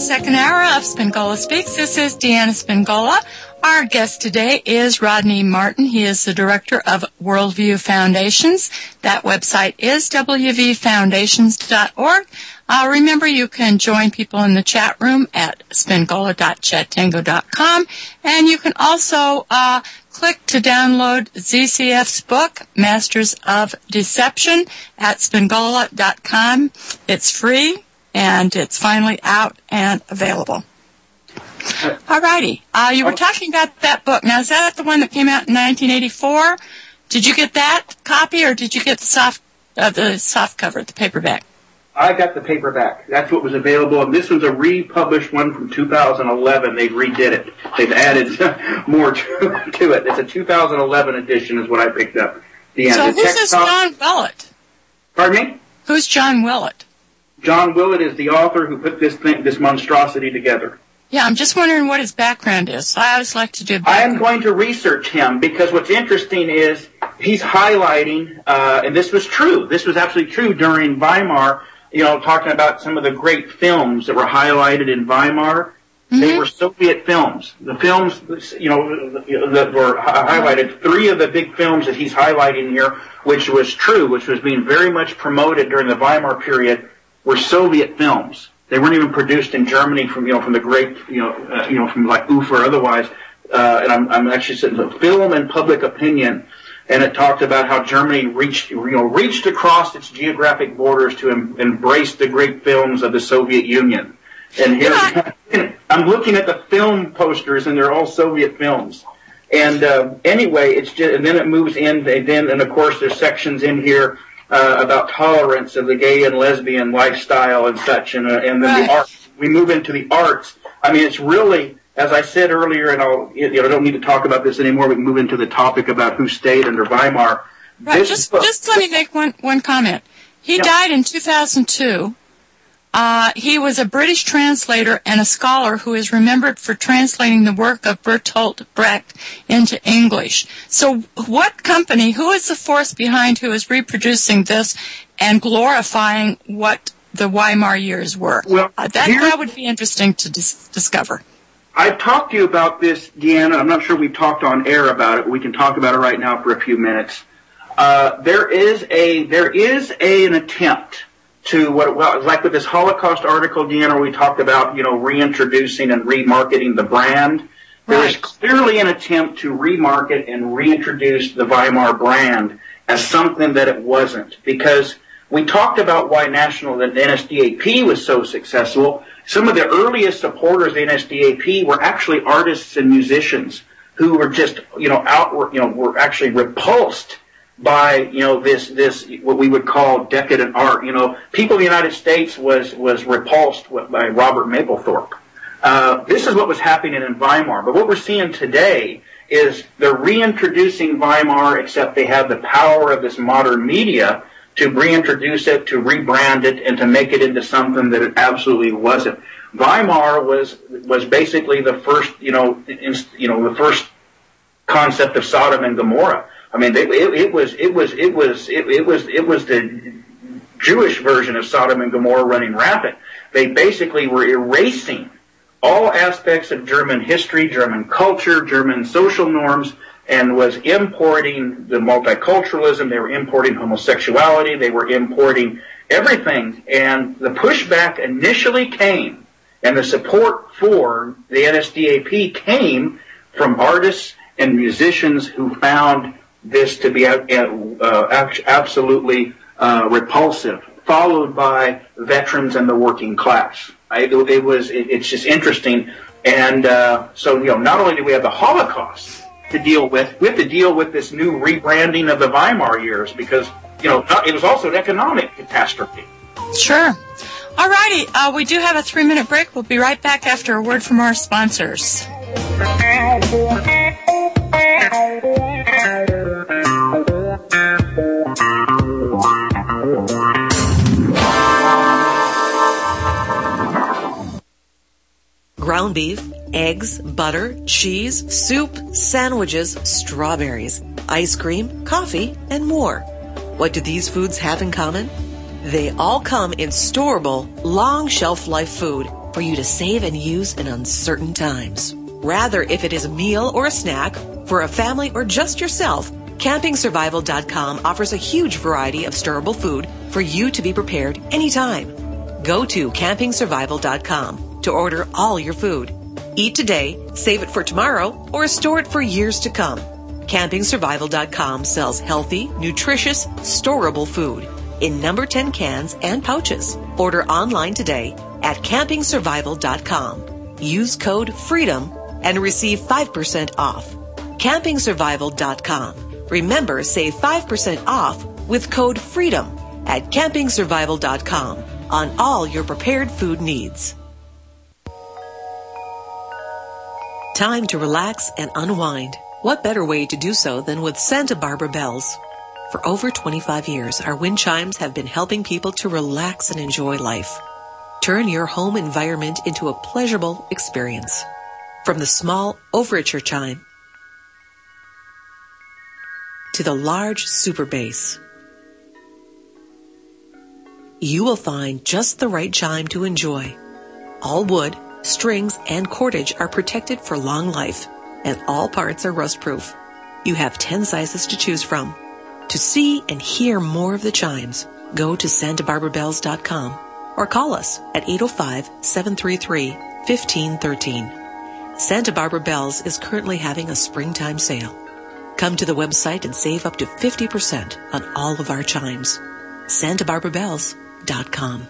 second hour of Spingola Speaks. This is Deanna Spingola. Our guest today is Rodney Martin. He is the director of Worldview Foundations. That website is wvfoundations.org. Remember, you can join people in the chat room at spingola.chattango.com, and you can also click to download ZCF's book, Masters of Deception, at spingola.com. It's free, and it's finally out and available. All righty. You were talking about that book. Now, is that the one that came out in 1984? Did you get that copy, or did you get the soft cover, the paperback? I got the paperback. That's what was available. And this was a republished one from 2011. They redid it. They've added more to it. It's a 2011 edition is what I picked up. So who's this John Willett? Pardon me? Who's John Willett? John Willett is the author who put this monstrosity together. Yeah, I'm just wondering what his background is. I always like to do I am going to research him because what's interesting is he's highlighting, and this was true. This was absolutely true during Weimar. Talking about some of the great films that were highlighted in Weimar. Mm-hmm. They were Soviet films. The films, that were highlighted, three of the big films that he's highlighting here, which was true, which was being very much promoted during the Weimar period, were Soviet films. They weren't even produced in Germany from the great, from like UFA or otherwise. And I'm actually sitting in Film and Public Opinion. And it talked about how Germany reached across its geographic borders to embrace the great films of the Soviet Union. And here, I'm looking at the film posters, and they're all Soviet films. And anyway, it's just, and then it moves in, and of course there's sections in here about tolerance of the gay and lesbian lifestyle and such, and then the art. We move into the arts. I mean, it's really. As I said earlier, and I don't need to talk about this anymore. We can move into the topic about who stayed under Weimar. Right. Just let me make one comment. He died in 2002. He was a British translator and a scholar who is remembered for translating the work of Bertolt Brecht into English. So what company, who is the force behind who is reproducing this and glorifying what the Weimar years were? Well, that would be interesting to discover. I've talked to you about this, Deanna. I'm not sure we've talked on air about it, but we can talk about it right now for a few minutes. There is an attempt to like with this Holocaust article, Deanna, we talked about, reintroducing and remarketing the brand. Right. There is clearly an attempt to remarket and reintroduce the Weimar brand as something that it wasn't, because we talked about why the NSDAP was so successful. Some of the earliest supporters of the NSDAP were actually artists and musicians who were just, were actually repulsed by, this what we would call decadent art. People in the United States was repulsed by Robert Mapplethorpe. This is what was happening in Weimar. But what we're seeing today is they're reintroducing Weimar, except they have the power of this modern media to reintroduce it, to rebrand it, and to make it into something that it absolutely wasn't. Weimar was basically the first, the first concept of Sodom and Gomorrah. I mean, it was the Jewish version of Sodom and Gomorrah running rampant. They basically were erasing all aspects of German history, German culture, German social norms, and was importing the multiculturalism. They were importing homosexuality. They were importing everything. And the pushback initially came, and the support for the NSDAP came from artists and musicians who found this to be absolutely repulsive, followed by veterans and the working class. It's just interesting. And so, not only do we have the Holocaust to deal with, we have to deal with this new rebranding of the Weimar years, because, it was also an economic catastrophe. Sure. All righty. We do have a 3-minute break. We'll be right back after a word from our sponsors. Ground beef, eggs, butter, cheese, soup, sandwiches, strawberries, ice cream, coffee, and more. What do these foods have in common? They all come in storable, long shelf life food for you to save and use in uncertain times. Rather, if it is a meal or a snack, for a family or just yourself, CampingSurvival.com offers a huge variety of storable food for you to be prepared anytime. Go to CampingSurvival.com to order all your food. Eat today, save it for tomorrow, or store it for years to come. CampingSurvival.com sells healthy, nutritious, storable food in number 10 cans and pouches. Order online today at CampingSurvival.com. Use code FREEDOM and receive 5% off. CampingSurvival.com. Remember, save 5% off with code FREEDOM at CampingSurvival.com on all your prepared food needs. Time to relax and unwind. What better way to do so than with Santa Barbara Bells? For over 25 years, our wind chimes have been helping people to relax and enjoy life. Turn your home environment into a pleasurable experience. From the small overture chime to the large super bass, you will find just the right chime to enjoy. All wood, strings, and cordage are protected for long life, and all parts are rust-proof. You have 10 sizes to choose from. To see and hear more of the chimes, go to SantaBarbaraBells.com or call us at 805-733-1513. Santa Barbara Bells is currently having a springtime sale. Come to the website and save up to 50% on all of our chimes. SantaBarbaraBells.com.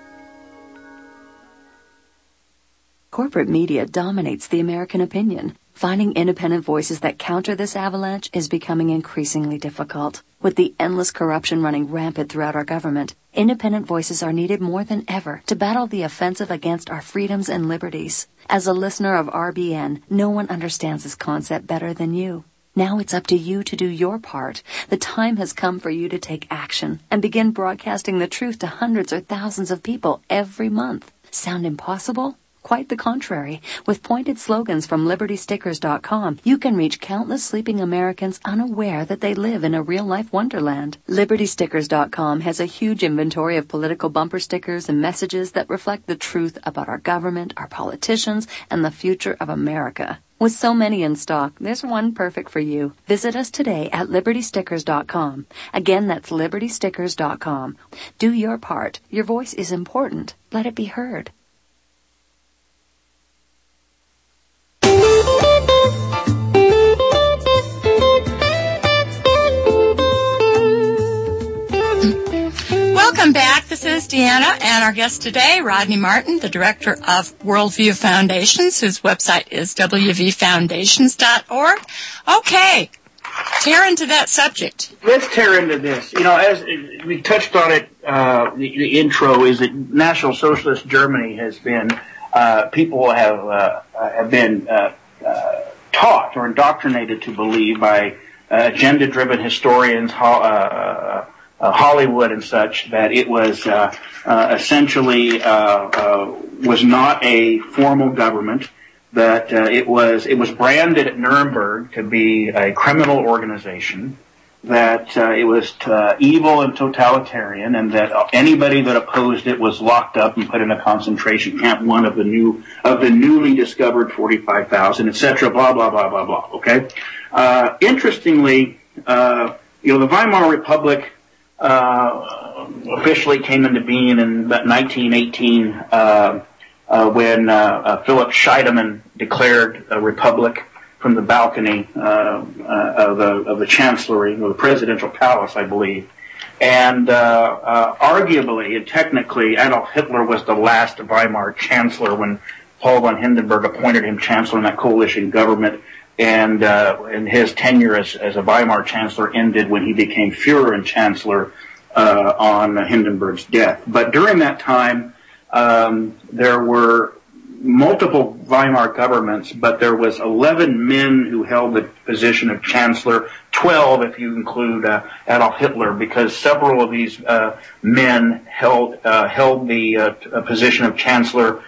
Corporate media dominates the American opinion. Finding independent voices that counter this avalanche is becoming increasingly difficult. With the endless corruption running rampant throughout our government, independent voices are needed more than ever to battle the offensive against our freedoms and liberties. As a listener of RBN, no one understands this concept better than you. Now it's up to you to do your part. The time has come for you to take action and begin broadcasting the truth to hundreds or thousands of people every month. Sound impossible? Quite the contrary. With pointed slogans from LibertyStickers.com, you can reach countless sleeping Americans unaware that they live in a real-life wonderland. LibertyStickers.com has a huge inventory of political bumper stickers and messages that reflect the truth about our government, our politicians, and the future of America. With so many in stock, there's one perfect for you. Visit us today at LibertyStickers.com. Again, that's LibertyStickers.com. Do your part. Your voice is important. Let it be heard. Welcome back. This is Deanna, and our guest today, Rodney Martin, the director of Worldview Foundations, whose website is wvfoundations.org. Okay, tear into that subject. Let's tear into this. You know, as we touched on it, the intro is that National Socialist Germany has been, people have been taught or indoctrinated to believe by agenda-driven historians, Hollywood and such, that it was essentially was not a formal government, that it was branded at Nuremberg to be a criminal organization, that it was evil and totalitarian, and that anybody that opposed it was locked up and put in a concentration camp, one of the newly discovered 45,000, etc. Blah blah blah blah blah. Okay. Interestingly, the Weimar Republic officially came into being in about 1918 when Philip Scheidemann declared a republic from the balcony of the chancellery, or the presidential palace, I believe. And arguably and technically, Adolf Hitler was the last Weimar chancellor when Paul von Hindenburg appointed him chancellor in that coalition government. And his tenure as a Weimar chancellor ended when he became Führer and chancellor on Hindenburg's death. But during that time, there were multiple Weimar governments, but there was 11 men who held the position of chancellor, 12 if you include Adolf Hitler, because several of these men held the position of chancellor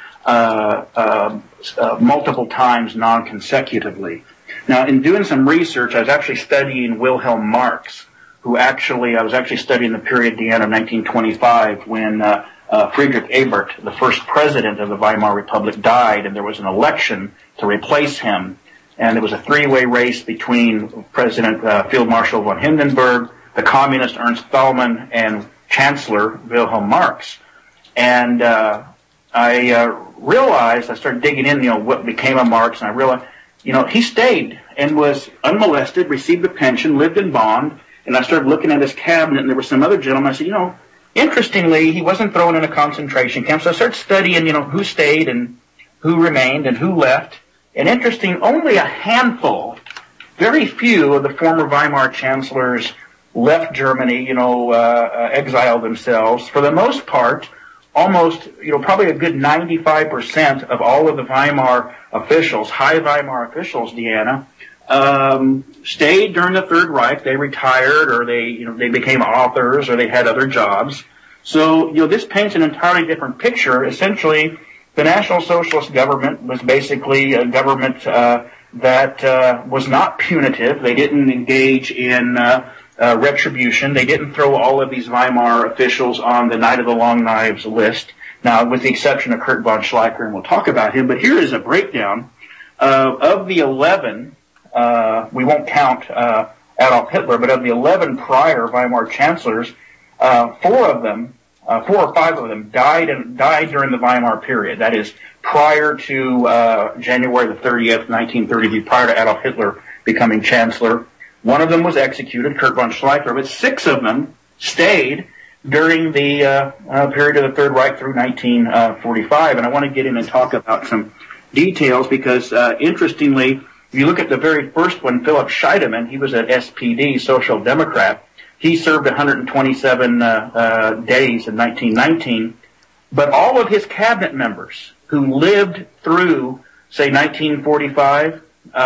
multiple times non-consecutively. Now, in doing some research, I was actually studying Wilhelm Marx, I was actually studying the period, Deanna, of 1925, when Friedrich Ebert, the first president of the Weimar Republic, died, and there was an election to replace him. And it was a three-way race between President Field Marshal von Hindenburg, the communist Ernst Thälmann, and Chancellor Wilhelm Marx. And I realized, I started digging in, what became of Marx, and I realized, he stayed and was unmolested, received a pension, lived in Bonn, and I started looking at his cabinet, and there were some other gentlemen. I said, interestingly, he wasn't thrown in a concentration camp, so I started studying, who stayed and who remained and who left. And interesting, only a handful, very few of the former Weimar chancellors left Germany, exiled themselves. For the most part, almost, probably a good 95% of all of the Weimar officials, high Weimar officials, Deanna, stayed during the Third Reich. They retired, or they became authors, or they had other jobs. So, this paints an entirely different picture. Essentially, the National Socialist government was basically a government that was not punitive. They didn't engage in retribution. They didn't throw all of these Weimar officials on the Night of the Long Knives list. Now, with the exception of Kurt von Schleicher, and we'll talk about him, but here is a breakdown of the 11. We won't count Adolf Hitler, but of the 11 prior Weimar chancellors, 4 or 5 of them died during the Weimar period. That is, prior to January the 30th, 1933, prior to Adolf Hitler becoming chancellor. One of them was executed, Kurt von Schleicher, but 6 of them stayed during the period of the Third Reich through 1945. And I want to get in and talk about some details because, interestingly, if you look at the very first one, Philip Scheidemann, he was an SPD, Social Democrat. He served 127 days in 1919. But all of his cabinet members who lived through, say, 1945,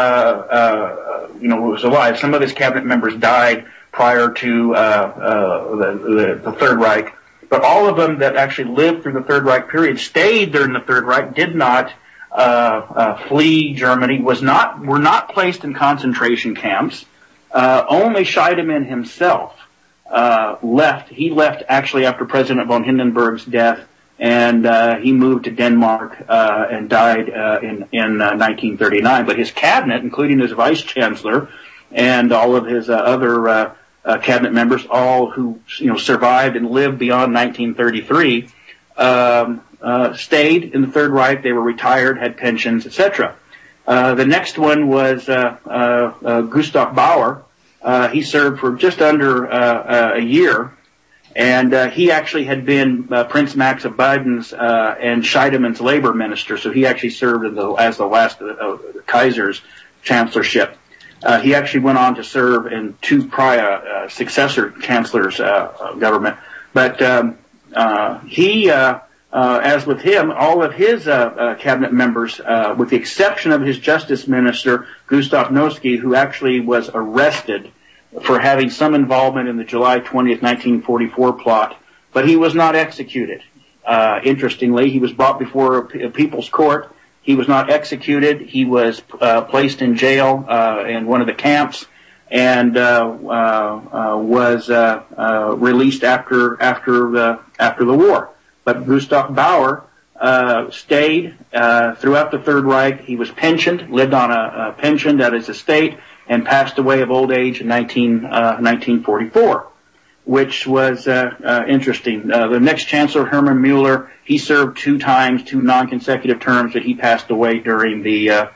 was alive. Some of his cabinet members died prior to the Third Reich. But all of them that actually lived through the Third Reich period stayed during the Third Reich, did not flee Germany, were not placed in concentration camps. Only Scheidemann himself left. He left actually after President von Hindenburg's death, and he moved to Denmark and died in 1939. But his cabinet, including his vice chancellor and all of his other cabinet members, all who survived and lived beyond 1933, stayed in the Third Reich. They were retired, had pensions, etc. The next one was Gustav Bauer. He served for just under a year, and he actually had been Prince Max of Baiden's and Scheidemann's labor minister, so he actually served as the last of the Kaiser's chancellorship. He actually went on to serve in 2 prior successor chancellors' government, but he as with him, all of his cabinet members, with the exception of his justice minister, Gustav Noske, who actually was arrested for having some involvement in the July 20th, 1944 plot, but he was not executed. Interestingly, he was brought before a people's court. He was not executed. He was placed in jail in one of the camps and was released after the war. But Gustav Bauer stayed throughout the Third Reich. He was pensioned, lived on a pension at his estate, and passed away of old age in 1944, which was interesting. The next chancellor, Hermann Mueller, he served 2 times, 2 non-consecutive terms, but he passed away during the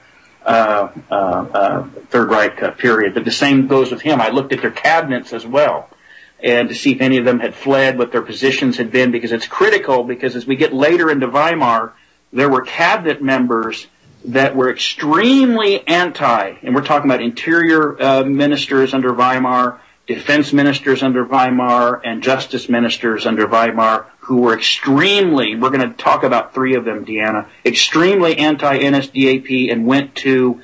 Third Reich period. But the same goes with him. I looked at their cabinets as well, and to see if any of them had fled, what their positions had been, because it's critical, because as we get later into Weimar, there were cabinet members that were extremely anti, and we're talking about interior ministers under Weimar, defense ministers under Weimar, and justice ministers under Weimar, who were extremely, we're going to talk about 3 of them, Deanna, extremely anti-NSDAP and went to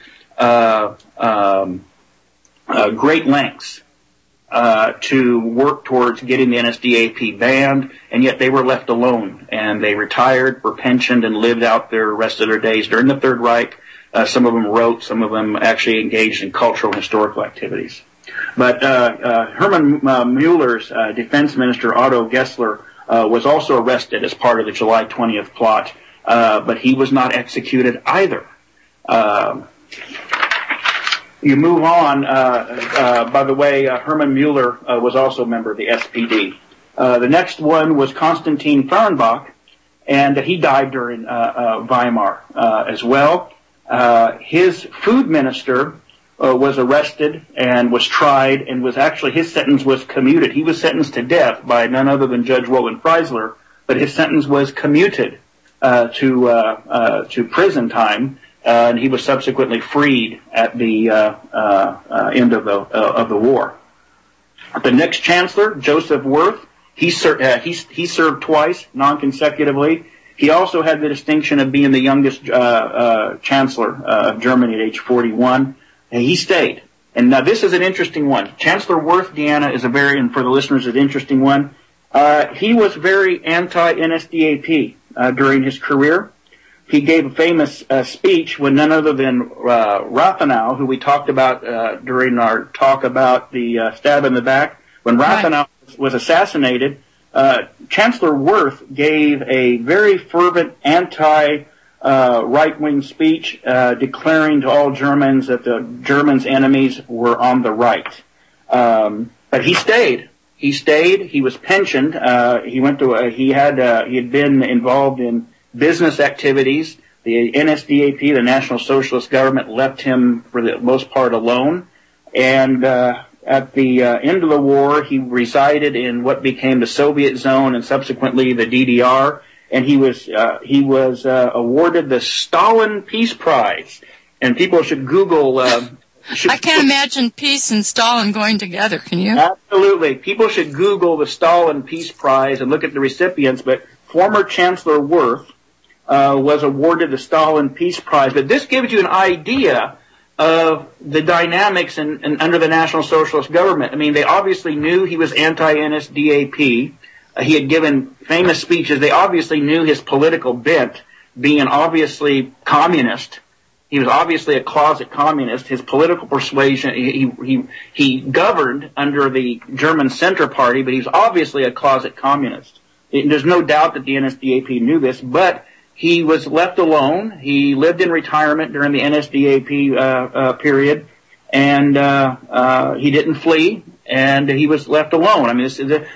great lengths to work towards getting the NSDAP banned, and yet they were left alone, and they retired, were pensioned, and lived out the rest of their days during the Third Reich. Some of them wrote, some of them actually engaged in cultural and historical activities. But Hermann Mueller's defense minister, Otto Gessler, was also arrested as part of the July 20th plot, but he was not executed either. You move on. By the way, Hermann Mueller was also a member of the SPD. The next one was Konstantin Fehrenbach, and he died during Weimar as well. His food minister was arrested and was tried, and was actually, his sentence was commuted. He was sentenced to death by none other than Judge Roland Freisler, but his sentence was commuted to prison time, and he was subsequently freed at the end of the war. The next chancellor, Joseph Wirth, he served twice, non-consecutively. He also had the distinction of being the youngest chancellor of Germany at age 41. And he stayed. And now this is an interesting one. Chancellor Wirth, Deanna, is a very, and for the listeners, an interesting one. He was very anti-NSDAP during his career. He gave a famous speech when none other than Rathenau, who we talked about during our talk about the stab in the back. When Rathenau was assassinated, Chancellor Wirth gave a very fervent right-wing speech declaring to all Germans that the Germans' enemies were on the right. But he stayed. He was pensioned. He had been involved in business activities. The NSDAP, the National Socialist Government, left him for the most part alone. And at the end of the war, he resided in what became the Soviet zone and subsequently the DDR. And he was awarded the Stalin Peace Prize. And people should Google. I can't imagine peace and Stalin going together. Can you? Absolutely. People should Google the Stalin Peace Prize and look at the recipients. But former Chancellor Wirth was awarded the Stalin Peace Prize. But this gives you an idea of the dynamics under the National Socialist government. I mean, they obviously knew he was anti-NSDAP. He had given famous speeches. They obviously knew his political bent, being obviously communist. He was obviously a closet communist. His political persuasion, he governed under the German Center Party, but he's obviously a closet communist. There's no doubt that the NSDAP knew this, but he was left alone. He lived in retirement during the NSDAP period, and he didn't flee. And he was left alone. I mean,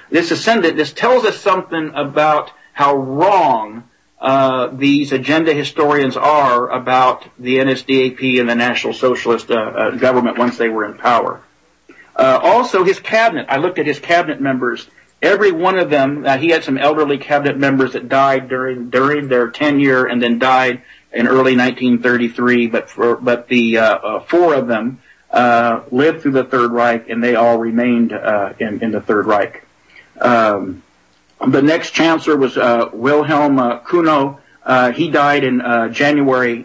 this tells us something about how wrong these agenda historians are about the NSDAP and the National Socialist government once they were in power. Also, his cabinet. I looked at his cabinet members. Every one of them, he had some elderly cabinet members that died during their tenure and then died in early 1933. But the four of them lived through the Third Reich, and they all remained in the Third Reich. The next chancellor was Wilhelm Kuno. He died in early January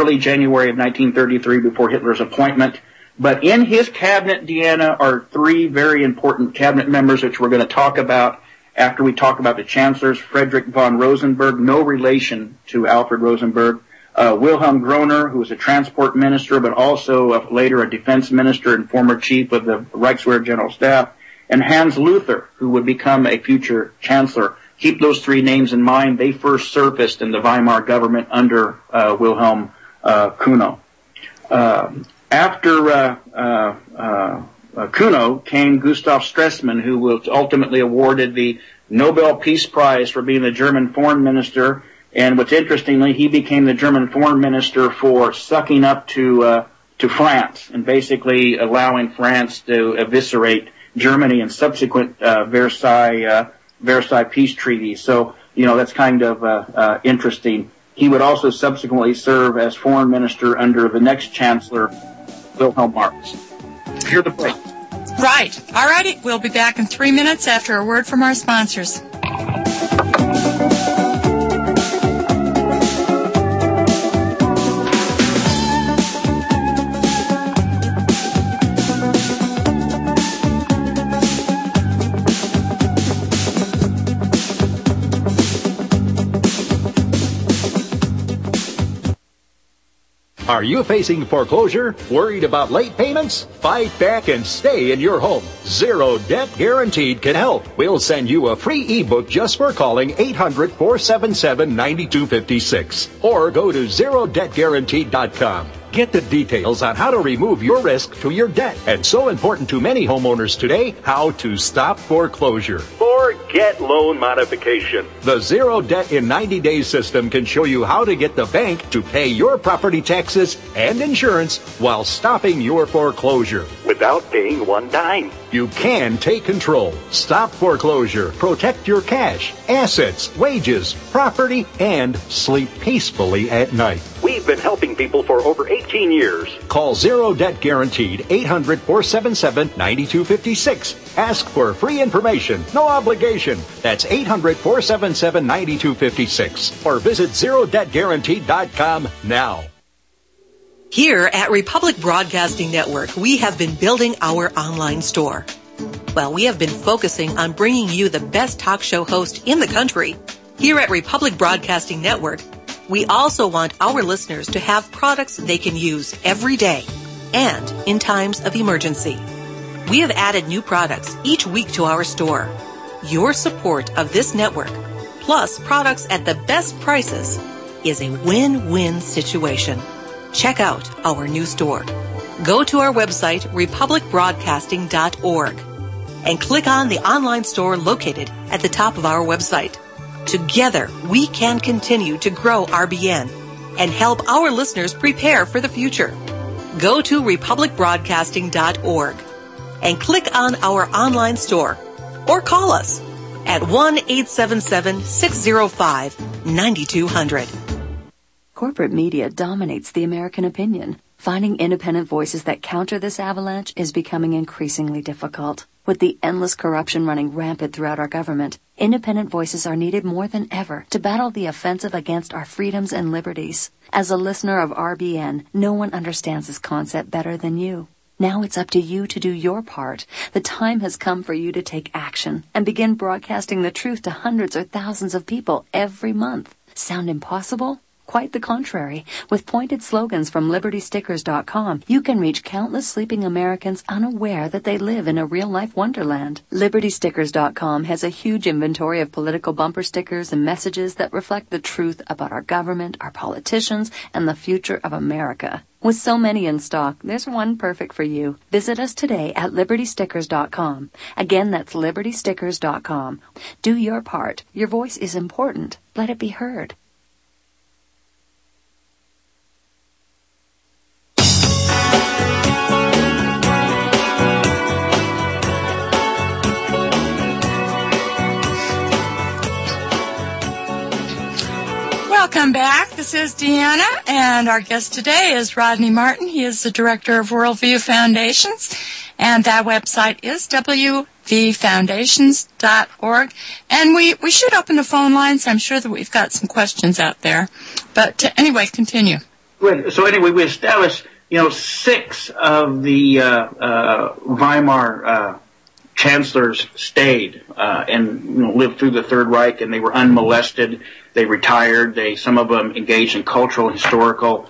of 1933 before Hitler's appointment. But in his cabinet, Deanna, are three very important cabinet members, which we're going to talk about after we talk about the chancellors. Frederick von Rosenberg, no relation to Alfred Rosenberg. Wilhelm Groner, who was a transport minister, but also later a defense minister and former chief of the Reichswehr General Staff, and Hans Luther, who would become a future chancellor. Keep those three names in mind. They first surfaced in the Weimar government under Wilhelm Kuno. After Kuno came Gustav Stresemann, who was ultimately awarded the Nobel Peace Prize for being the German foreign minister. And what's interestingly, he became the German foreign minister for sucking up to France and basically allowing France to eviscerate Germany in subsequent Versailles peace treaties. So, that's kind of interesting. He would also subsequently serve as foreign minister under the next chancellor, Wilhelm Marx. Hear the break. Right. All righty. We'll be back in 3 minutes after a word from our sponsors. Are you facing foreclosure? Worried about late payments? Fight back and stay in your home. Zero Debt Guaranteed can help. We'll send you a free ebook just for calling 800-477-9256. Or go to ZeroDebtGuaranteed.com. Get the details on how to remove your risk to your debt. And so important to many homeowners today, how to stop foreclosure. Forget loan modification. The Zero Debt in 90 Days system can show you how to get the bank to pay your property taxes and insurance while stopping your foreclosure without paying one dime. You can take control, stop foreclosure, protect your cash, assets, wages, property, and sleep peacefully at night. We've been helping people for over 18 years. Call Zero Debt Guaranteed, 800-477-9256. Ask for free information, no obligation. That's 800-477-9256. Or visit ZeroDebtGuaranteed.com now. Here at Republic Broadcasting Network, we have been building our online store. Well, we have been focusing on bringing you the best talk show host in the country. Here at Republic Broadcasting Network, we also want our listeners to have products they can use every day and in times of emergency. We have added new products each week to our store. Your support of this network, plus products at the best prices, is a win-win situation. Check out our new store. Go to our website, republicbroadcasting.org, and click on the online store located at the top of our website. Together, we can continue to grow RBN and help our listeners prepare for the future. Go to republicbroadcasting.org and click on our online store or call us at 1-877-605-9200. Corporate media dominates the American opinion. Finding independent voices that counter this avalanche is becoming increasingly difficult. With the endless corruption running rampant throughout our government, independent voices are needed more than ever to battle the offensive against our freedoms and liberties. As a listener of RBN, no one understands this concept better than you. Now it's up to you to do your part. The time has come for you to take action and begin broadcasting the truth to hundreds or thousands of people every month. Sound impossible? Quite the contrary. With pointed slogans from LibertyStickers.com, you can reach countless sleeping Americans unaware that they live in a real-life wonderland. LibertyStickers.com has a huge inventory of political bumper stickers and messages that reflect the truth about our government, our politicians, and the future of America. With so many in stock, there's one perfect for you. Visit us today at LibertyStickers.com. Again, that's LibertyStickers.com. Do your part. Your voice is important. Let it be heard. Welcome back. This is Deanna, and our guest today is Rodney Martin. He is the director of Worldview Foundations, and that website is wvfoundations.org. And we should open the phone lines. I'm sure that we've got some questions out there. But anyway, continue. So anyway, we established, 6 of the Weimar chancellors stayed and lived through the Third Reich, and they were unmolested. They retired. Some of them engaged in cultural, historical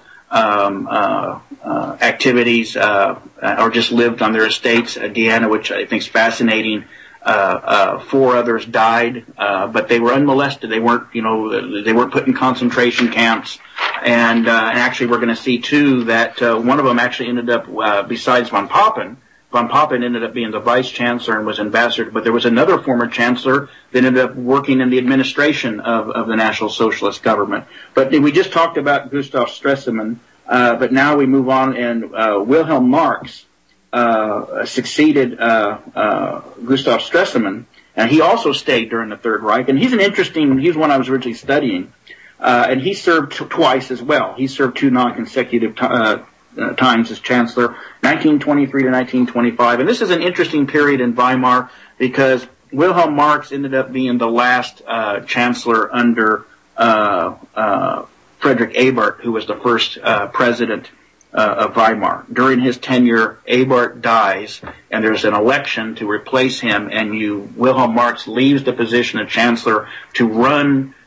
activities, or just lived on their estates. Deanna, which I think is fascinating. 4 others died, but they were unmolested. They weren't, they weren't put in concentration camps. And actually, we're going to see too that one of them actually ended up, besides von Papen ended up being the vice chancellor and was ambassador, but there was another former chancellor that ended up working in the administration of the National Socialist government. But we just talked about Gustav Stresemann, but now we move on, and Wilhelm Marx succeeded Gustav Stresemann, and he also stayed during the Third Reich, and he's one I was originally studying, and he served twice as well. He served 2 non-consecutive times as chancellor, 1923 to 1925. And this is an interesting period in Weimar because Wilhelm Marx ended up being the last chancellor under Friedrich Ebert, who was the first president of Weimar. During his tenure, Ebert dies, and there's an election to replace him, and Wilhelm Marx leaves the position of chancellor to run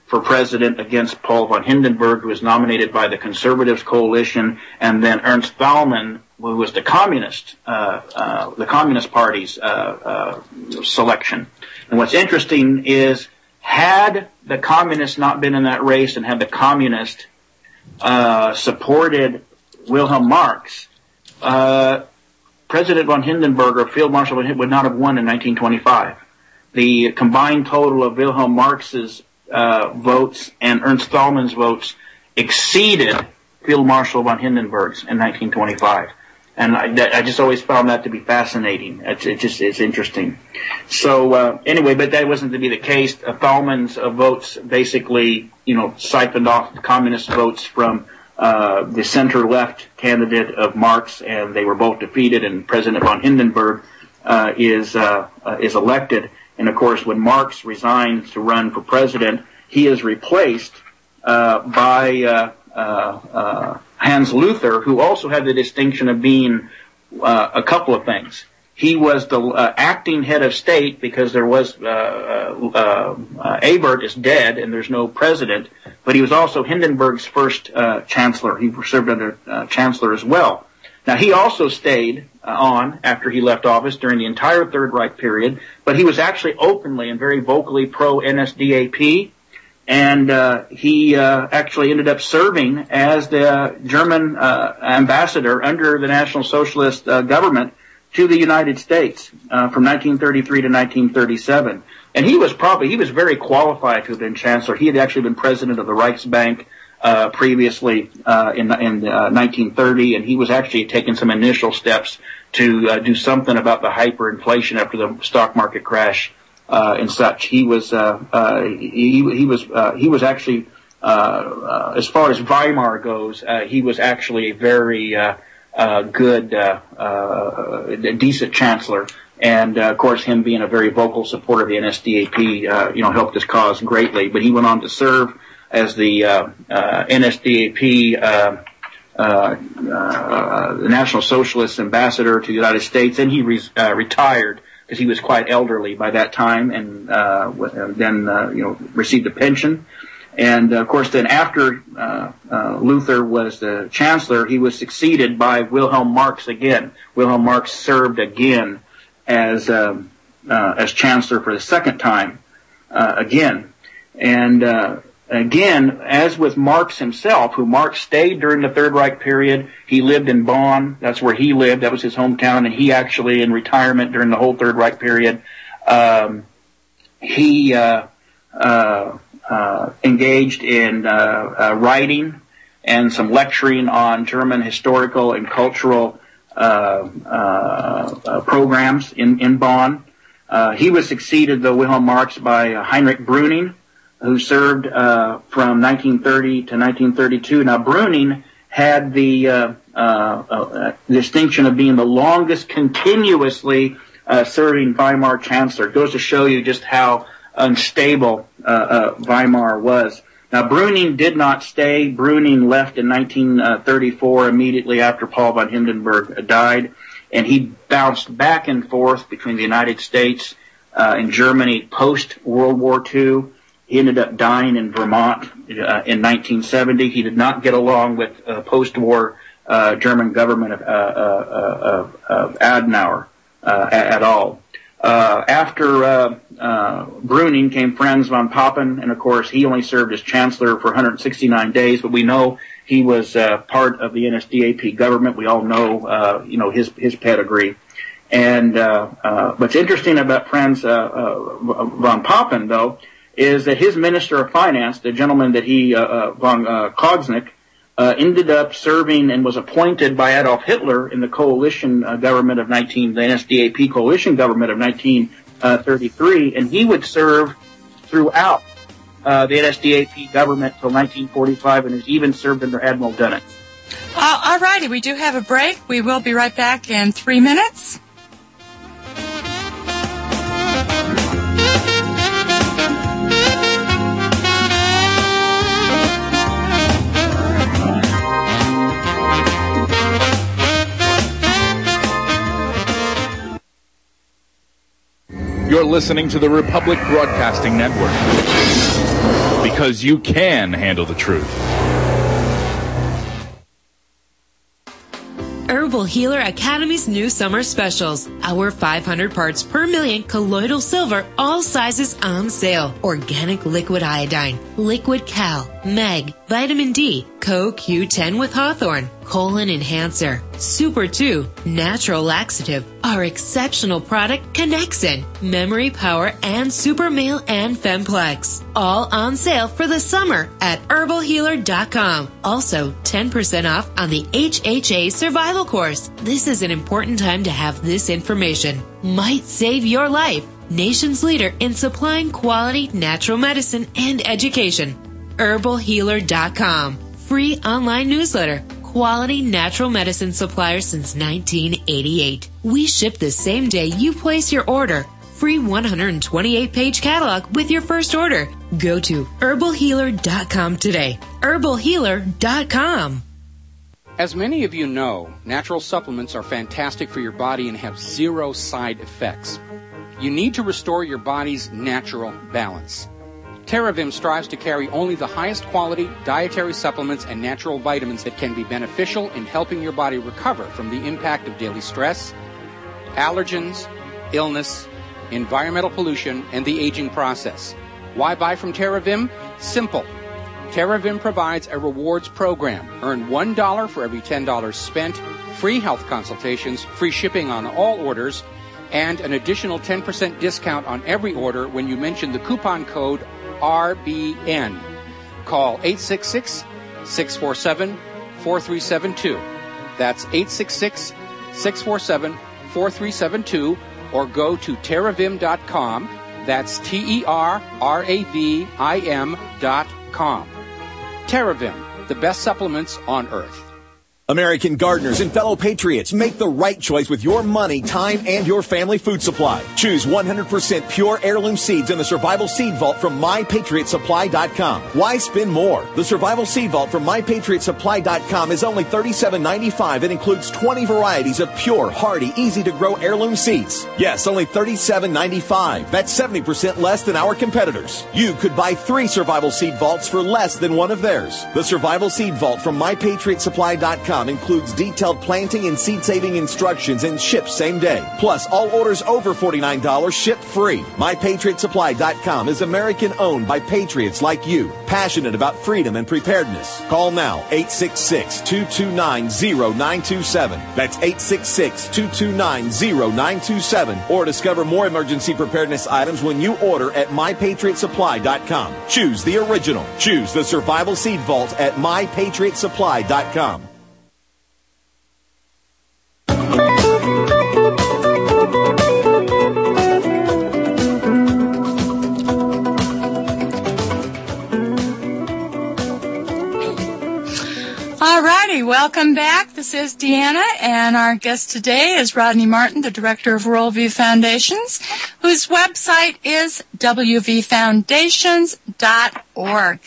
for president against Paul von Hindenburg, who was nominated by the Conservatives Coalition, and then Ernst Thälmann, who was the Communist Party's selection. And what's interesting is, had the Communists not been in that race and had the Communists supported Wilhelm Marx, President von Hindenburg or Field Marshal von Hindenburg would not have won in 1925. The combined total of Wilhelm Marx's votes and Ernst Thälmann's votes exceeded Field Marshal von Hindenburg's in 1925. And I just always found that to be fascinating. It's interesting. So anyway, but that wasn't to be the case. Thälmann's votes basically, siphoned off the communist votes from the center-left candidate of Marx, and they were both defeated. And President von Hindenburg is elected. And of course, when Marx resigns to run for president, he is replaced by Hans Luther, who also had the distinction of being a couple of things. He was the acting head of state because there was Ebert is dead and there's no president, but he was also Hindenburg's first chancellor. He served under chancellor as well. Now, he also stayed on after he left office during the entire Third Reich period, but he was actually openly and very vocally pro-NSDAP, and he actually ended up serving as the German ambassador under the National Socialist government to the United States from 1933 to 1937. And he was very qualified to have been chancellor. He had actually been president of the Reichsbank previously in 1930, and he was actually taking some initial steps to do something about the hyperinflation after the stock market crash and such. He was actually as far as Weimar goes, he was actually a very good, decent chancellor. And of course, him being a very vocal supporter of the NSDAP, helped his cause greatly. But he went on to serve as the NSDAP, the National Socialist ambassador to the United States, and he retired because he was quite elderly by that time, and then received a pension. And of course, then after Luther was the chancellor, he was succeeded by Wilhelm Marx again. Wilhelm Marx served again as chancellor for the second time again. And again, as with Marx himself, who Marx stayed during the Third Reich period, he lived in Bonn. That's where he lived. That was his hometown. And he actually, in retirement during the whole Third Reich period, he engaged in writing and some lecturing on German historical and cultural programs in Bonn. He was succeeded, though, Wilhelm Marx by Heinrich Brüning, who served from 1930 to 1932. Now, Brüning had the distinction of being the longest continuously serving Weimar chancellor. It goes to show you just how unstable Weimar was. Now, Brüning did not stay. Brüning left in 1934, immediately after Paul von Hindenburg died, and he bounced back and forth between the United States and Germany post-World War II. He ended up dying in Vermont in 1970. He did not get along with post-war German government of Adenauer at all. After Brüning came Franz von Papen, and of course he only served as chancellor for 169 days, but we know he was part of the NSDAP government. We all know, his pedigree. And what's interesting about Franz von Papen, though, is that his Minister of Finance, the gentleman that von Kogsnick, ended up serving and was appointed by Adolf Hitler in the coalition government of the NSDAP coalition government of 1933, and he would serve throughout the NSDAP government until 1945, and has even served under Admiral Dunant. All righty, we do have a break. We will be right back in 3 minutes. You're listening to the Republic Broadcasting Network. Because you can handle the truth. Herbal Healer Academy's new summer specials. Our 500 parts per million colloidal silver, all sizes on sale. Organic liquid iodine, liquid cal, meg, vitamin D, CoQ10 with Hawthorne, colon enhancer, Super 2, natural laxative, our exceptional product Connexin, memory power, and Super Male and Femplex. All on sale for the summer at herbalhealer.com. Also, 10% off on the HHA Survival Course. This is an important time to have this information. Might save your life. Nation's leader in supplying quality natural medicine and education. herbalhealer.com. Free online newsletter. Quality natural medicine supplier since 1988. We ship the same day you place your order. Free 128-page catalog with your first order. Go to herbalhealer.com today. herbalhealer.com. As many of you know, natural supplements are fantastic for your body and have zero side effects. You need to restore your body's natural balance. TerraVim strives to carry only the highest quality dietary supplements and natural vitamins that can be beneficial in helping your body recover from the impact of daily stress, allergens, illness, environmental pollution, and the aging process. Why buy from TerraVim? Simple. TerraVim provides a rewards program. Earn $1 for every $10 spent, free health consultations, free shipping on all orders, and an additional 10% discount on every order when you mention the coupon code RBN. Call 866-647-4372. That's 866-647-4372, or go to terravim.com. That's TerraVim.com. TerraVim, the best supplements on earth. American gardeners and fellow patriots, make the right choice with your money, time, and your family food supply. Choose 100% pure heirloom seeds in the Survival Seed Vault from MyPatriotSupply.com. Why spend more? The Survival Seed Vault from MyPatriotSupply.com is only $37.95 and includes 20 varieties of pure, hardy, easy-to-grow heirloom seeds. Yes, only $37.95. That's 70% less than our competitors. You could buy 3 Survival Seed Vaults for less than one of theirs. The Survival Seed Vault from MyPatriotSupply.com includes detailed planting and seed-saving instructions and ships same day. Plus, all orders over $49 ship free. MyPatriotSupply.com is American-owned by patriots like you, passionate about freedom and preparedness. Call now, 866-229-0927. That's 866-229-0927. Or discover more emergency preparedness items when you order at MyPatriotSupply.com. Choose the original. Choose the Survival Seed Vault at MyPatriotSupply.com. Alrighty, welcome back. This is Deanna, and our guest today is Rodney Martin, the director of Worldview Foundations, whose website is wvfoundations.org.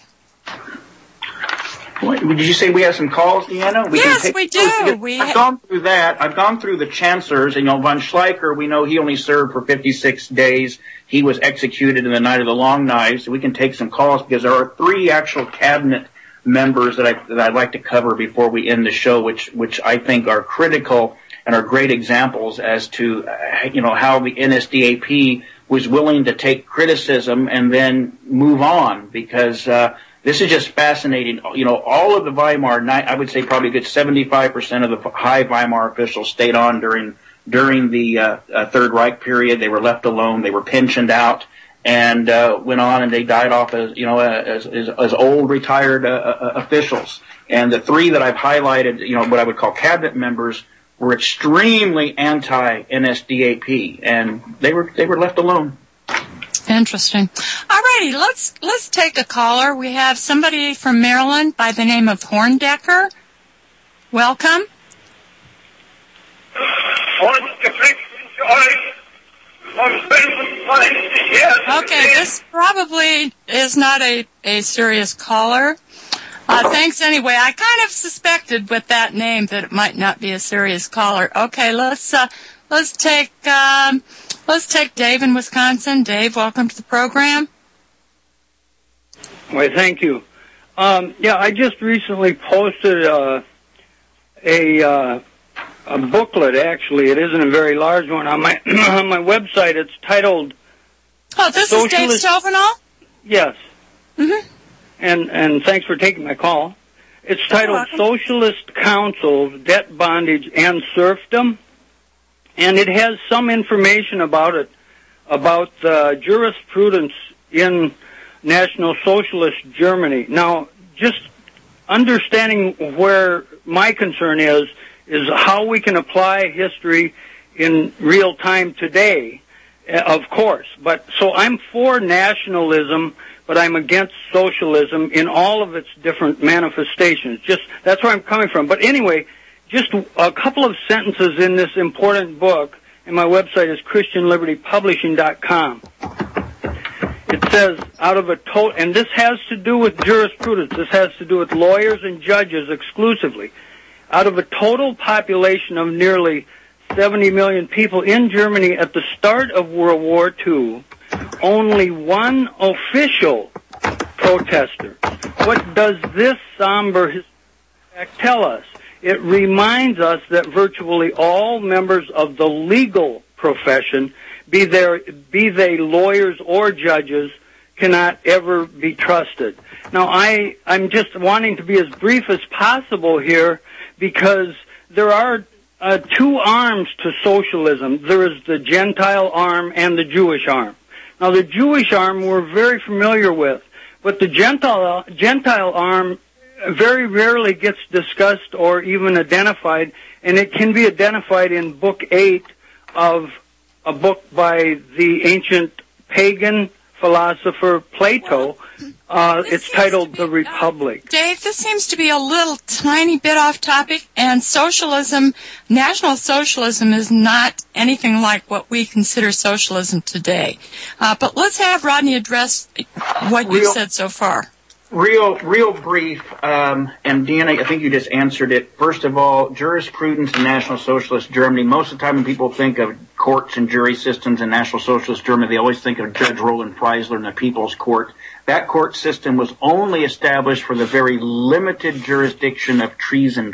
Did you say we have some calls, Deanna? Yes, we do. I've gone through that. I've gone through the chancellors, and von Schleicher, we know he only served for 56 days. He was executed in the Night of the Long Knives. So we can take some calls because there are 3 actual cabinet members that I'd like to cover before we end the show, which I think are critical and are great examples as to how the NSDAP was willing to take criticism and then move on, because this is just fascinating. All of the Weimar, I would say probably a good 75% of the high Weimar officials stayed on during the Third Reich period. They were left alone. They were pensioned out and went on, and they died off as old retired officials. And the 3 that I've highlighted, what I would call cabinet members, were extremely anti-NSDAP, and they were left alone. Interesting. All righty, let's take a caller. We have somebody from Maryland by the name of Horndecker. Welcome. Okay, this probably is not a serious caller. Thanks anyway. I kind of suspected with that name that it might not be a serious caller. Okay, let's take Let's take Dave in Wisconsin. Dave, welcome to the program. Why, thank you. I just recently posted a booklet. Actually, it isn't a very large one on my on my website. It's titled. Oh, this is Dave Stovall? Yes. Mm-hmm. And thanks for taking my call. It's titled Socialist Councils, Debt Bondage, and Serfdom. And it has some information about it, about jurisprudence in National Socialist Germany. Now, just understanding where my concern is how we can apply history in real time today, of course. But so I'm for nationalism, but I'm against socialism in all of its different manifestations. Just that's where I'm coming from. But anyway, just a couple of sentences in this important book, and my website is ChristianLibertyPublishing.com. It says, and this has to do with jurisprudence, this has to do with lawyers and judges exclusively. Out of a total population of nearly 70 million people in Germany at the start of World War II, only one official protester. What does this somber fact tell us? It reminds us that virtually all members of the legal profession, be they lawyers or judges, cannot ever be trusted. Now, I'm just wanting to be as brief as possible here because there are two arms to socialism. There is the Gentile arm and the Jewish arm. Now, the Jewish arm we're very familiar with, but the Gentile arm very rarely gets discussed or even identified, and it can be identified in Book 8 of a book by the ancient pagan philosopher Plato. It's titled The Republic. Dave, this seems to be a little tiny bit off topic, and socialism, National Socialism, is not anything like what we consider socialism today. But let's have Rodney address what you said so far. Real brief, and Deanna, I think you just answered it. First of all, jurisprudence in National Socialist Germany, most of the time when people think of courts and jury systems in National Socialist Germany, they always think of Judge Roland Freisler and the People's Court. That court system was only established for the very limited jurisdiction of treason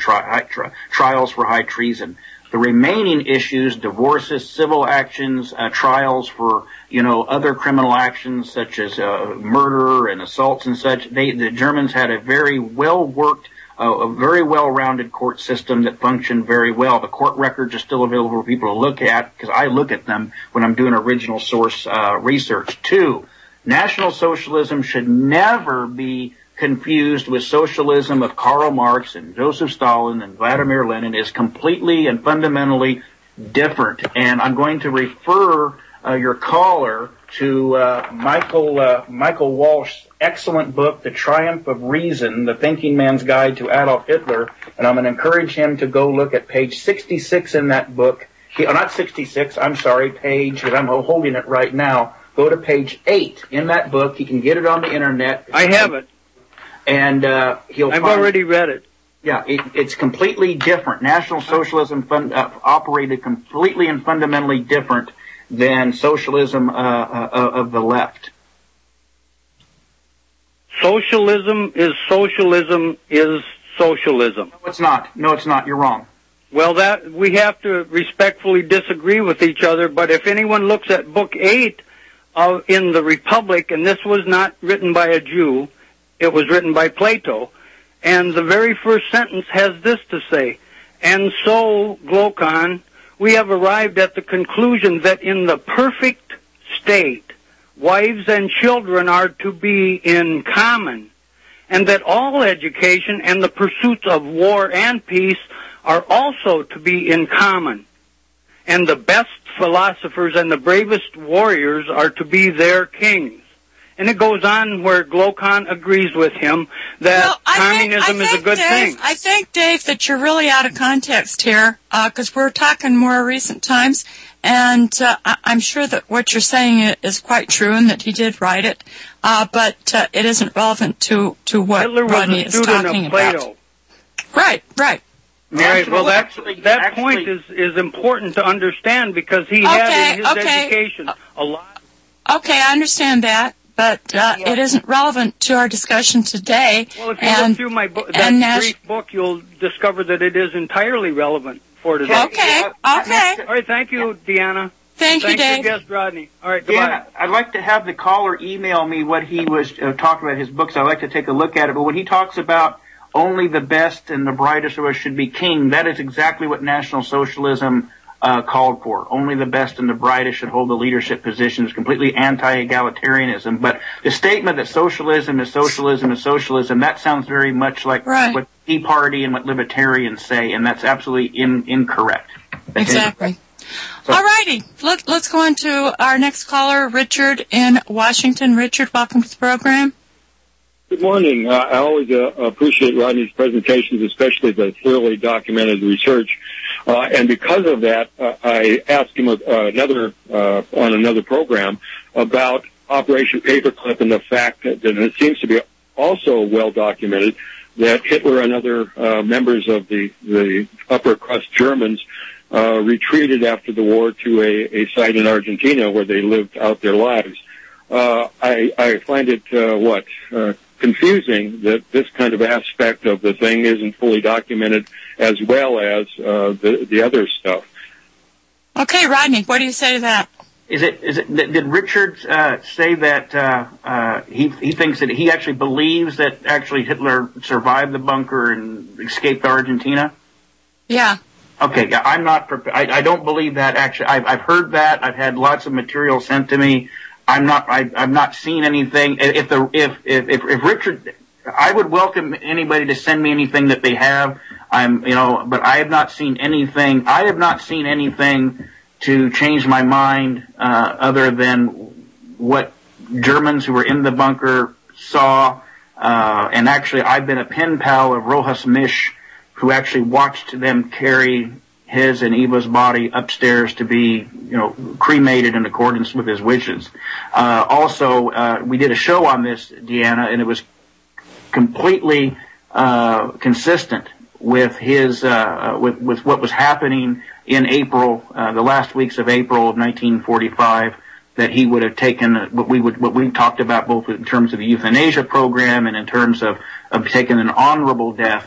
trials for high treason. The remaining issues, divorces, civil actions, trials for, other criminal actions such as murder and assaults and such, the Germans had a very well-worked, a very well-rounded court system that functioned very well. The court records are still available for people to look at because I look at them when I'm doing original source research. 2, National Socialism should never be confused with socialism of Karl Marx and Joseph Stalin and Vladimir Lenin. Is completely and fundamentally different. And I'm going to refer your caller to Michael Walsh's excellent book, The Triumph of Reason, The Thinking Man's Guide to Adolf Hitler. And I'm going to encourage him to go look at page 66 in that book. Not 66, I'm sorry, page, because I'm holding it right now. Go to page 8 in that book. He can get it on the internet. I have it. And I've already read it. Yeah, it's completely different. National Socialism operated completely and fundamentally different than socialism of the left. Socialism is socialism is socialism. No, it's not. You're wrong. Well, that we have to respectfully disagree with each other. But if anyone looks at Book 8 in the Republic, and this was not written by a Jew. It was written by Plato, and the very first sentence has this to say, and so, Glaucon, we have arrived at the conclusion that in the perfect state, wives and children are to be in common, and that all education and the pursuits of war and peace are also to be in common, and the best philosophers and the bravest warriors are to be their kings. And it goes on where Glaucon agrees with him that communism is a good thing. I think, Dave, that you're really out of context here, because we're talking more recent times, and I'm sure that what you're saying is quite true and that he did write it, but it isn't relevant to what Hitler Rodney was is a student talking of Plato. about. Right. All right. Well, that point is important to understand because he had in his education a lot. Okay, I understand that, but it isn't relevant to our discussion today. Well, if you look through my book, that brief book, you'll discover that it is entirely relevant for today. Okay. All right. Thank you, Deanna. Thank you, Dave. Thanks for your guest, Rodney. All right, goodbye. Deanna, I'd like to have the caller email me what he was talking about his books. I'd like to take a look at it. But when he talks about only the best and the brightest of us should be king, that is exactly what National Socialism called for. Only the best and the brightest should hold the leadership positions, completely anti-egalitarianism. But the statement that socialism is socialism is socialism, that sounds very much like what Tea Party and what libertarians say, and that's absolutely incorrect. Exactly. All righty. Let's go on to our next caller, Richard in Washington. Richard, welcome to the program. Good morning. I always appreciate Rodney's presentations, especially the thoroughly documented research. And because of that, I asked him on another program about Operation Paperclip and the fact that it seems to be also well documented that Hitler and other members of the upper crust Germans retreated after the war to a site in Argentina where they lived out their lives. I find it confusing that this kind of aspect of the thing isn't fully documented as well as the other stuff. Okay, Rodney, what do you say to that? Did Richard say that he thinks that he actually believes that actually Hitler survived the bunker and escaped Argentina? Yeah. Okay, I'm not. I don't believe that. Actually, I've heard that. I've had lots of material sent to me. I've not seen anything. If Richard, I would welcome anybody to send me anything that they have. But I have not seen anything. I have not seen anything to change my mind, other than what Germans who were in the bunker saw. And actually, I've been a pen pal of Rojas Misch, who actually watched them carry his and Eva's body upstairs to be, cremated in accordance with his wishes. Also, we did a show on this, Deanna, and it was completely consistent with his with what was happening in April, the last weeks of April of 1945. That he would have taken what we talked about, both in terms of the euthanasia program and in terms of taking an honorable death.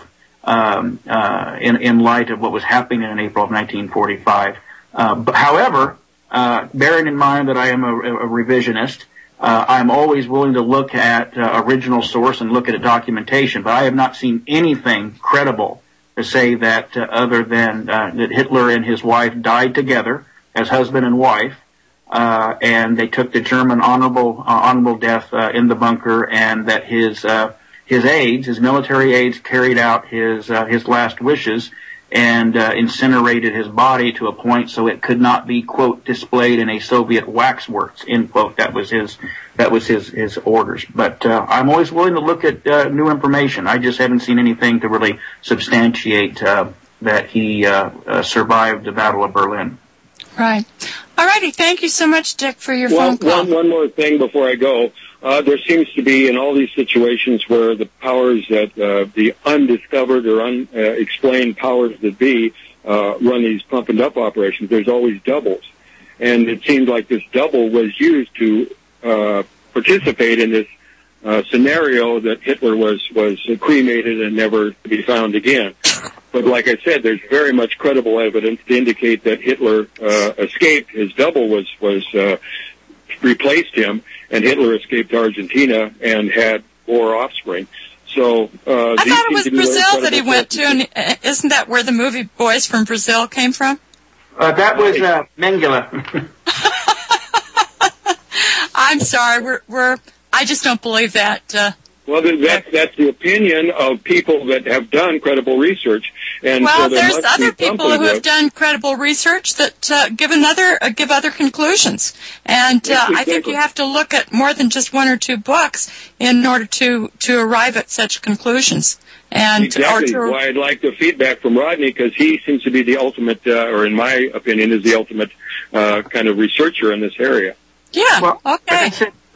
In light of what was happening in April of 1945. However, bearing in mind that I am a revisionist, I'm always willing to look at original source and look at documentation, but I have not seen anything credible to say that other than that Hitler and his wife died together as husband and wife, and they took the German honorable death in the bunker, and that his military aides carried out his last wishes and incinerated his body to a point so it could not be, quote, displayed in a Soviet waxworks, end quote. That was his orders. But I'm always willing to look at new information. I just haven't seen anything to really substantiate that he survived the Battle of Berlin. Right. All righty. Thank you so much, Dick, for your phone call. One more thing before I go. There seems to be, in all these situations where the powers that, the undiscovered or unexplained powers that be, run these pump and dump operations, there's always doubles. And it seems like this double was used to, participate in this, scenario that Hitler was cremated and never to be found again. But like I said, there's very much credible evidence to indicate that Hitler, escaped. His double was replaced him, and Hitler escaped to Argentina and had 4 offspring. So I thought it was Brazil that he went to, and isn't that where the movie Boys from Brazil came from? That was Mengele. I'm sorry, I just don't believe that. Well, that's the opinion of people that have done credible research. And well, so there's other people who have done credible research that give other conclusions. And I think you have to look at more than just 1 or 2 books in order to arrive at such conclusions. And exactly why I'd like the feedback from Rodney, because he seems to be the ultimate, or in my opinion, is the ultimate kind of researcher in this area. Yeah. Well, okay.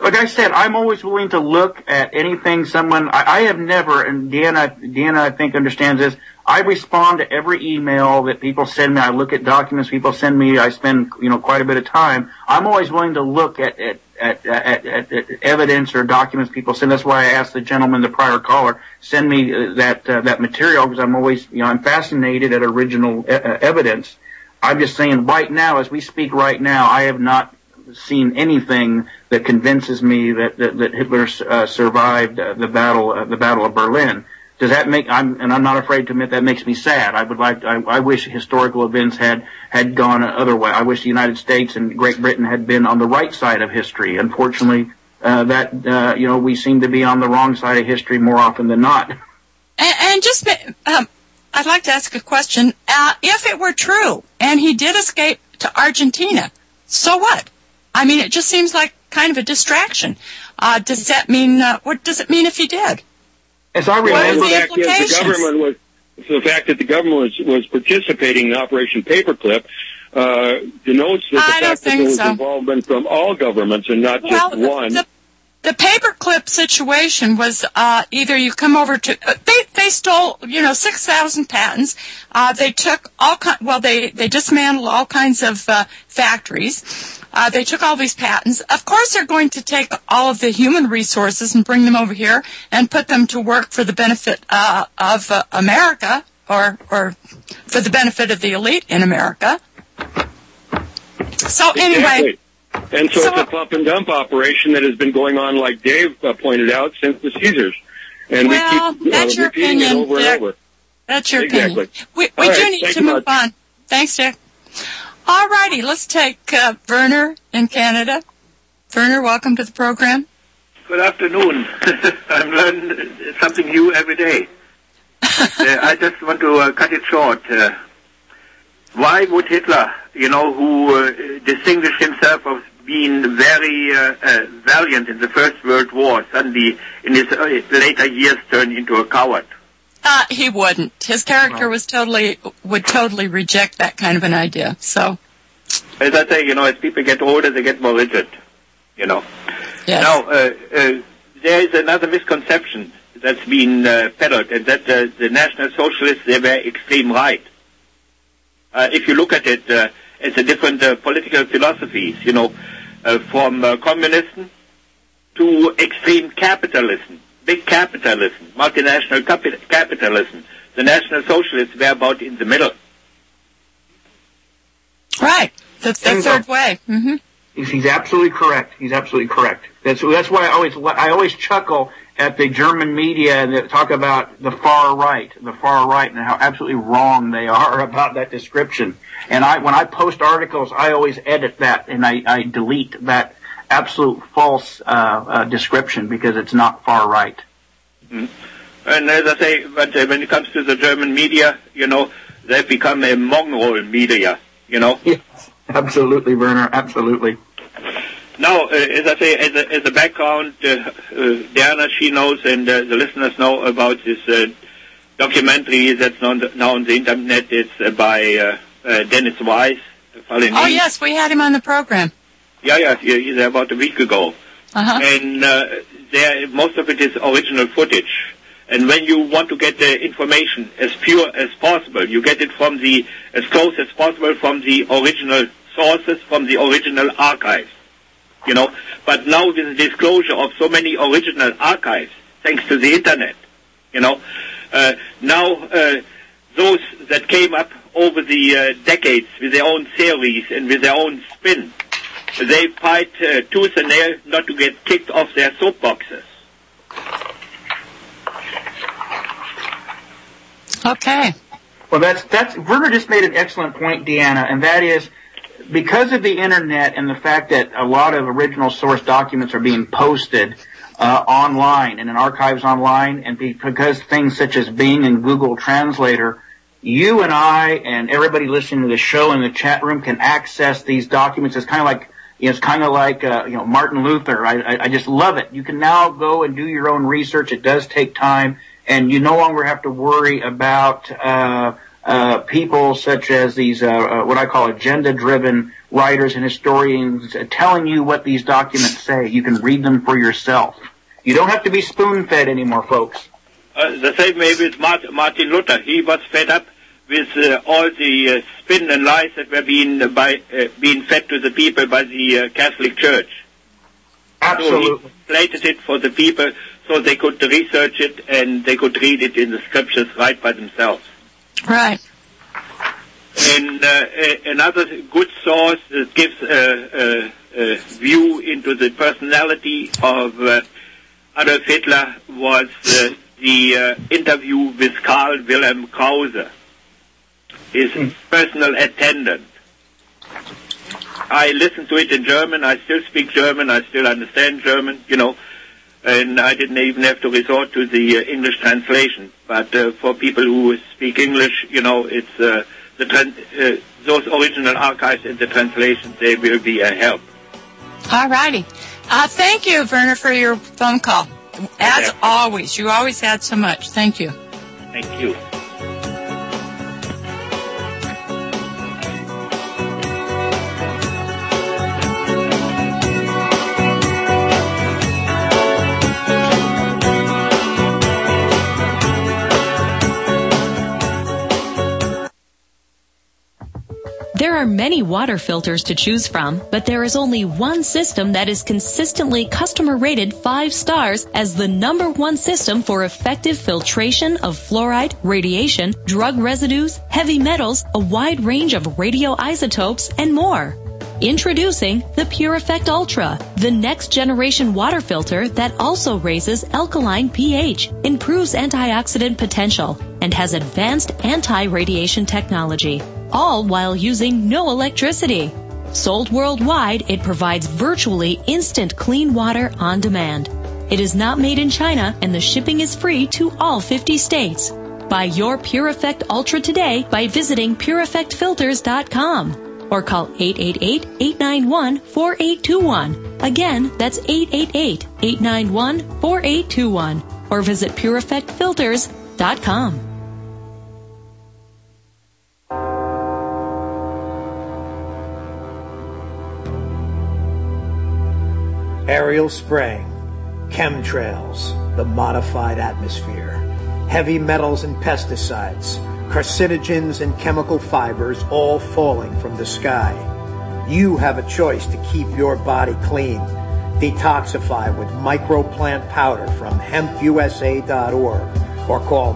like I said, I'm always willing to look at anything someone, I have never, and Deanna I think understands this, I respond to every email that people send me. I look at documents people send me. I spend, quite a bit of time. I'm always willing to look at evidence or documents people send. That's why I asked the gentleman, the prior caller, send me that material, because I'm always, I'm fascinated at original evidence. I'm just saying right now, as we speak right now, I have not seen anything that convinces me that Hitler survived the Battle of Berlin. Does that make? I'm not afraid to admit that makes me sad. I wish historical events had gone other way. I wish the United States and Great Britain had been on the right side of history. Unfortunately, we seem to be on the wrong side of history more often than not. And just, I'd like to ask a question. If it were true and he did escape to Argentina, so what? I mean, it just seems like kind of a distraction. Does that mean? What does it mean if he did? As I remember, the fact that the government was participating in Operation Paperclip denotes that the fact that there was involvement from all governments and not just one. The paperclip situation was either you come over to they stole 6,000 patents. They took they dismantled all kinds of factories. They took all these patents. Of course, they're going to take all of the human resources and bring them over here and put them to work for the benefit of America or for the benefit of the elite in America. So anyway. Exactly. And so it's a pump and dump operation that has been going on, like Dave pointed out, since the Caesars. And we keep repeating it over and over. That's your opinion. We do need to move on. Thanks, Dick. All righty, let's take Werner in Canada. Werner, welcome to the program. Good afternoon. I'm learning something new every day. I just want to cut it short. Why would Hitler, who distinguished himself as being very valiant in the First World War, suddenly in his later years turn into a coward? He wouldn't. His character would totally reject that kind of an idea. So, as I say, as people get older, they get more rigid. Yes. Now, there is another misconception that's been peddled, and that the National Socialists, they were extreme right. If you look at it, it's a different political philosophies, from communism to extreme capitalism, big capitalism, multinational capitalism. The National Socialists were about in the middle. Right. That's the third way. Mm-hmm. He's absolutely correct. He's absolutely correct. That's why I always chuckle at the German media that talk about the far right, and how absolutely wrong they are about that description. And when I post articles, I always edit that and I delete that absolute false description, because it's not far right. Mm. And as I say, but when it comes to the German media, they've become a mongrel media. Yes, absolutely, Werner, absolutely. Now, as I say, as a background, Diana, she knows, and the listeners know about this documentary that's now on the internet. It's by Dennis Weiss. Oh, yes, we had him on the program. Yeah, he's there about a week ago. Uh-huh. And most of it is original footage. And when you want to get the information as pure as possible, you get it as close as possible from the original sources, from the original archives. But now with the disclosure of so many original archives, thanks to the internet, now those that came up over the decades with their own theories and with their own spin, they fight tooth and nail not to get kicked off their soapboxes. Okay. Well, that's Werner just made an excellent point, Deanna, and that is, because of the internet and the fact that a lot of original source documents are being posted online and in archives online, and because things such as Bing and Google Translator, you and I and everybody listening to the show in the chat room can access these documents. It's kind of like Martin Luther. I just love it. You can now go and do your own research. It does take time, and you no longer have to worry about people such as these what I call agenda-driven writers and historians telling you what these documents say. You can read them for yourself. You don't have to be spoon-fed anymore, folks. The same way with Martin Luther. He was fed up with all the spin and lies that were being fed to the people by the Catholic Church. Absolutely. So he plated it for the people so they could research it and they could read it in the scriptures right by themselves. Right. And another good source that gives a view into the personality of Adolf Hitler was the interview with Karl Wilhelm Krause, his personal attendant. I listened to it in German. I still speak German. I still understand German, and I didn't even have to resort to the English translation. But for people who speak English, it's those original archives and the translations, they will be a help. All righty. Thank you, Werner, for your phone call. As always, you always add so much. Thank you. Thank you. There are many water filters to choose from, but there is only one system that is consistently customer rated 5 stars as the #1 system for effective filtration of fluoride, radiation, drug residues, heavy metals, a wide range of radioisotopes, and more. Introducing the Pure Effect Ultra, the next generation water filter that also raises alkaline pH, improves antioxidant potential, and has advanced anti-radiation technology, all while using no electricity. Sold worldwide, it provides virtually instant clean water on demand. It is not made in China, and the shipping is free to all 50 states. Buy your Pure Effect Ultra today by visiting PureEffectFilters.com. or call 888-891-4821. Again, that's 888-891-4821. Or visit PureEffectFilters.com. Aerial spraying, chemtrails, the modified atmosphere, heavy metals and pesticides, carcinogens and chemical fibers all falling from the sky. You have a choice to keep your body clean. Detoxify with microplant powder from hempusa.org or call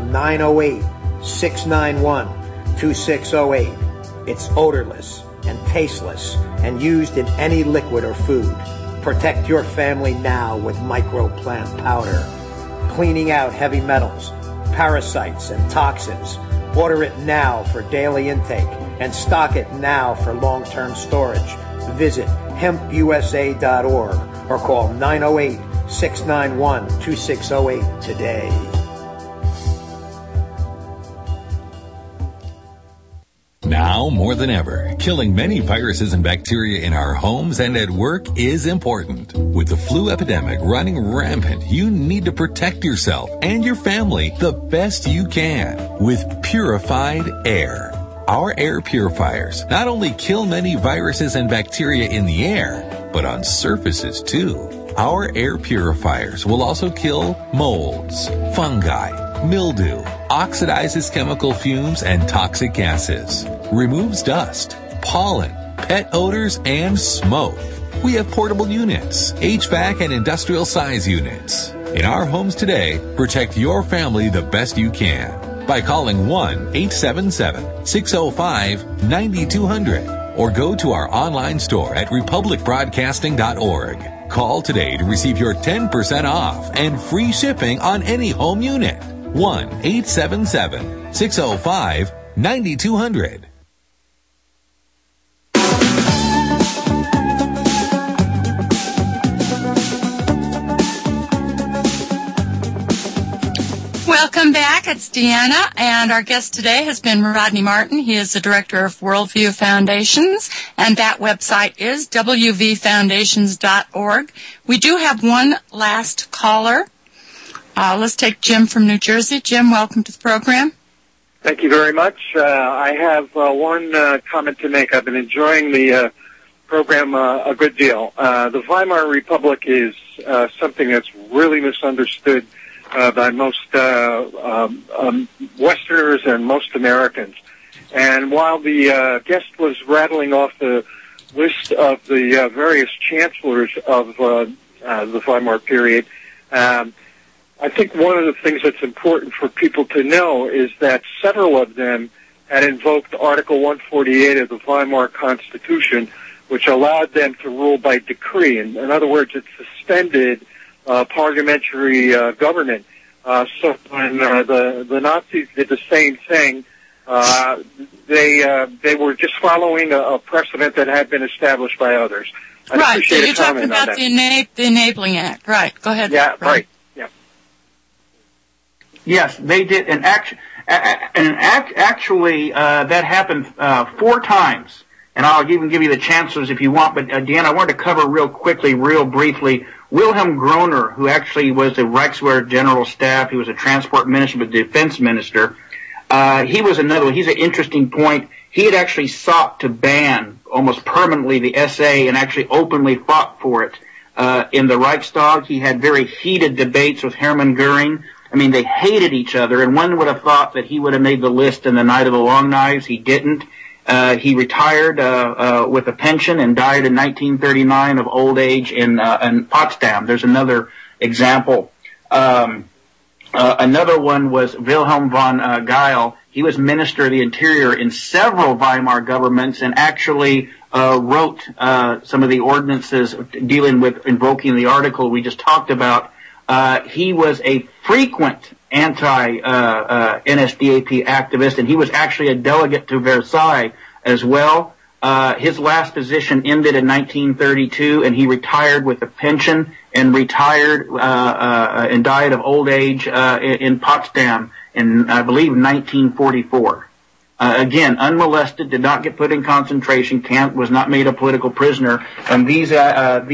908-691-2608. It's odorless and tasteless and used in any liquid or food. Protect your family now with microplant powder. Cleaning out heavy metals, parasites, and toxins. Order it now for daily intake and stock it now for long-term storage. Visit hempusa.org or call 908-691-2608 today. Now more than ever, killing many viruses and bacteria in our homes and at work is important. With the flu epidemic running rampant, you need to protect yourself and your family the best you can with purified air. Our air purifiers not only kill many viruses and bacteria in the air, but on surfaces too. Our air purifiers will also kill molds, fungi, mildew, oxidizes chemical fumes and toxic gases, removes dust, pollen, pet odors, and smoke. We have portable units, HVAC and industrial size units. In our homes today, protect your family the best you can by calling 1-877-605-9200 or go to our online store at republicbroadcasting.org. Call today to receive your 10% off and free shipping on any home unit. 1-877-605-9200. Welcome back. It's Deanna, and our guest today has been Rodney Martin. He is the director of Worldview Foundations, and that website is wvfoundations.org. We do have one last caller. Let's take Jim from New Jersey. Jim, welcome to the program. Thank you very much. I have one comment to make. I've been enjoying the program a good deal. The Weimar Republic is something that's really misunderstood by most Westerners and most Americans. And while the guest was rattling off the list of the various chancellors of the Weimar period, I think one of the things that's important for people to know is that several of them had invoked Article 148 of the Weimar Constitution, which allowed them to rule by decree. In other words, it suspended parliamentary government. So when the Nazis did the same thing, they were just following a precedent that had been established by others. Right. So you're talking about the Enabling Act. Right. Go ahead. Yeah. Right. Yeah. Yes, they did. And actually, that happened 4 times. And I'll even give you the chancellors if you want. But, Deanna, I wanted to cover real briefly, Wilhelm Groner, who actually was the Reichswehr General Staff. He was a transport minister, but defense minister. He was another one. He's an interesting point. He had actually sought to ban almost permanently the SA and actually openly fought for it in the Reichstag. He had very heated debates with Hermann Goering. I mean, they hated each other, and one would have thought that he would have made the list in the Night of the Long Knives. He didn't. He retired with a pension and died in 1939 of old age in Potsdam. There's another example. Another one was Wilhelm von Geil. He was Minister of the Interior in several Weimar governments and actually wrote some of the ordinances dealing with invoking the article we just talked about. He was a frequent anti-NSDAP activist, and he was actually a delegate to Versailles as well. His last position ended in 1932, and he retired with a pension and retired and died of old age in Potsdam in, I believe, 1944. Again, unmolested, did not get put in concentration camp, was not made a political prisoner. And these Weimar,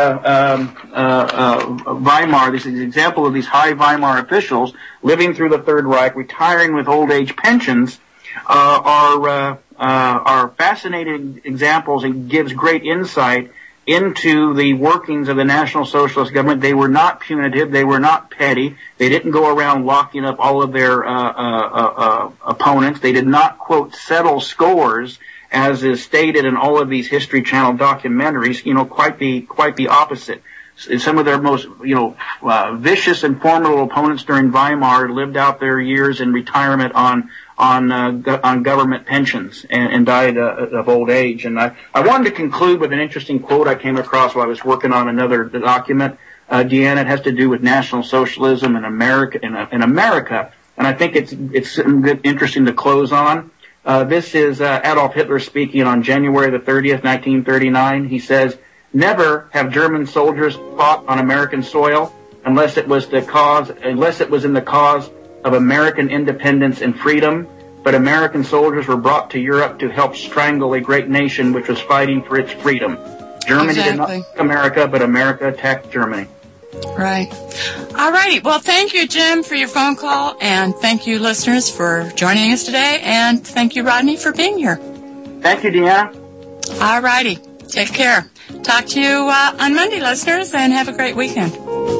this is an example of these high Weimar officials living through the Third Reich, retiring with old age pensions, are fascinating examples and gives great insight into the workings of the National Socialist government. They were not punitive. They were not petty. They didn't go around locking up all of their opponents. They did not, quote, settle scores, as is stated in all of these History Channel documentaries. You know, quite the opposite. Some of their most, vicious and formidable opponents during Weimar lived out their years in retirement on government pensions and died of old age. And I wanted to conclude with an interesting quote I came across while I was working on another document. Deanna, it has to do with National Socialism in America. And I think it's interesting to close on. This is Adolf Hitler speaking on January the 30th, 1939. He says, "Never have German soldiers fought on American soil unless it was in the cause of American independence and freedom, but American soldiers were brought to Europe to help strangle a great nation which was fighting for its freedom. Germany did not attack America, but America attacked Germany." Right. All righty. Well, thank you, Jim, for your phone call, and thank you, listeners, for joining us today, and thank you, Rodney, for being here. Thank you, Deanna. All righty. Take care. Talk to you on Monday, listeners, and have a great weekend.